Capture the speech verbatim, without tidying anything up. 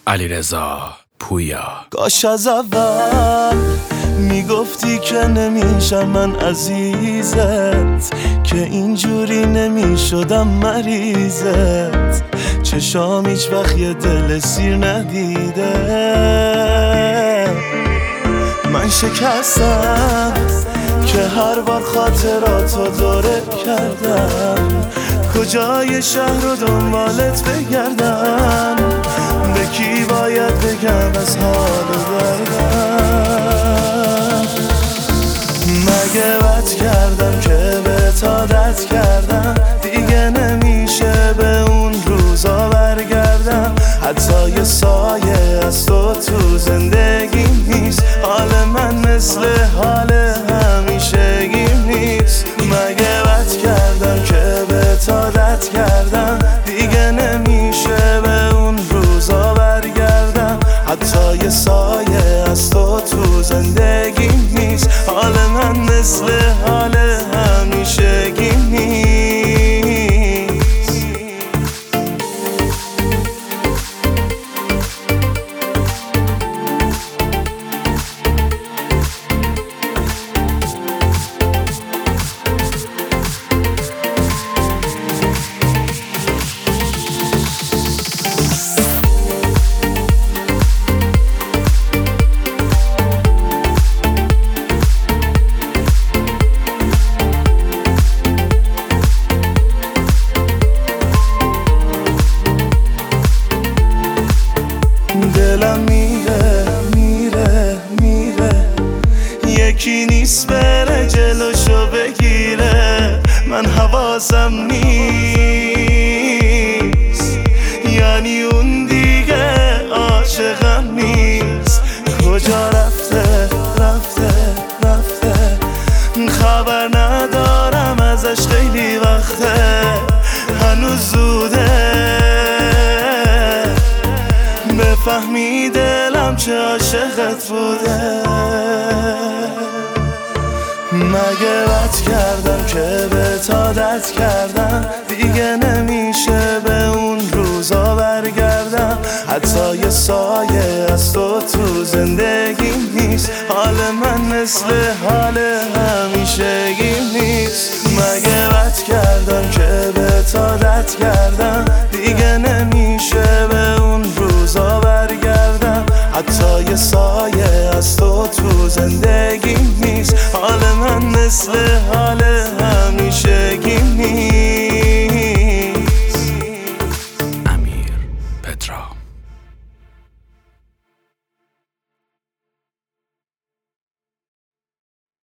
علیرضا پویا. کاش از اول میگفتی که نمیشم من عزیزت، که اینجوری نمیشدم مریضت. چشام هیچ وقت یه دل سیر ندیده. من شکستم که هر بار خاطراتو دوره کردم، کجای شهر رو دنبالت بگردم، به کی باید بگم از حال دردم. مگه بد کردم که به عادت کردم، دیگه نمیشه به اون روزا برگردم. حتی یه سایه از تو تو زندگیم نیست، حال من مثل حال همیشگیم نیست. مگه بد کردم که به عادت کردم، دیگه نمیشه به اون روزا برگردم. حتی یه سایه از تو تو زندگیم نیست، حال من مثل حال همیشگیم نیست. دلم میره میره میره، یکی نیست بره جلوشو بگیره. من حواسم نیست، یعنی اون دیگه عاشقم نیست. کجا رفته رفته رفته، خبر ندارم ازش خیلی وقته. هنوز زوده بفهمی دلم چه عاشقت بوده. مگه بد کردم که به عادت کردم، دیگه نمیشه به اون روزا برگردم. حتی یه سایه از تو تو زندگیم نیست، حال من مثل حال همیشگیم نیست. مگه بد کردم که به عادت کردم، دیگه نمیشه به اون روزا برگردم. حتی یه سایه از تو تو زندگیم نیست، حال من مثل حال